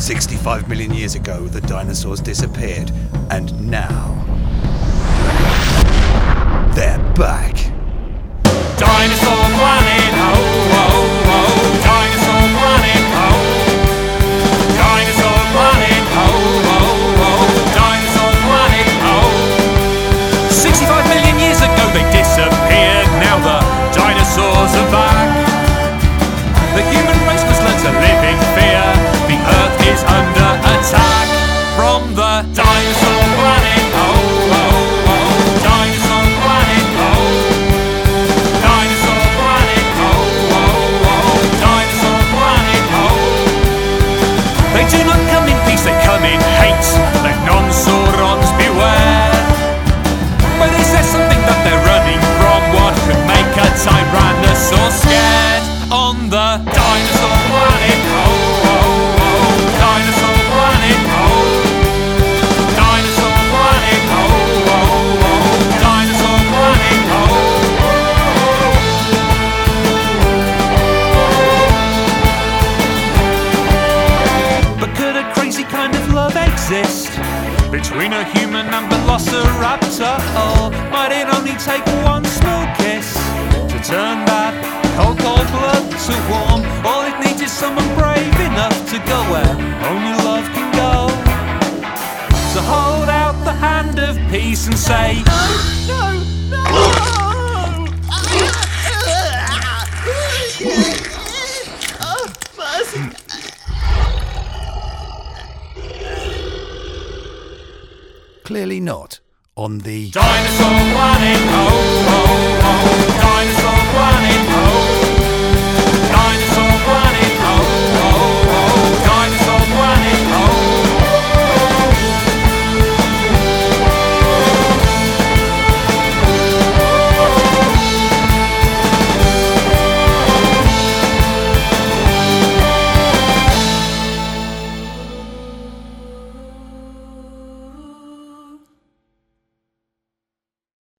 65 million years ago, the dinosaurs disappeared, and now they're back. Dinosaur planet, oh, oh, oh. Dinosaur planet, oh. Dinosaur planet, oh, oh, oh. Dinosaur planet, oh. 65 million years ago they disappeared, now the dinosaurs are back. The human race must learn to live in fear. The earth is under attack from the dinosaur planet, oh, oh, oh. Dinosaur planet, oh. Dinosaur planet, oh, oh, oh. Dinosaur planet, oh. They do not come in peace, they come in hate. Let non-saurons beware. But is there something that they're running from? What could make a tyrannosaur scared? On the dinosaur planet, oh, oh, oh. Dinosaur planet, oh. Dinosaur planet, oh, oh, oh. Dinosaur planet, oh. But could a crazy kind of love exist between a human and velociraptor? Or might it only take one small kiss to turn that cold, cold blood to warm? All it needs is someone brave enough to go where only love can go. So hold out the hand of peace and say, no, no, no. Oh, mercy. Clearly not on the Dinosaur planet, oh, oh, oh. Dinosaur planet.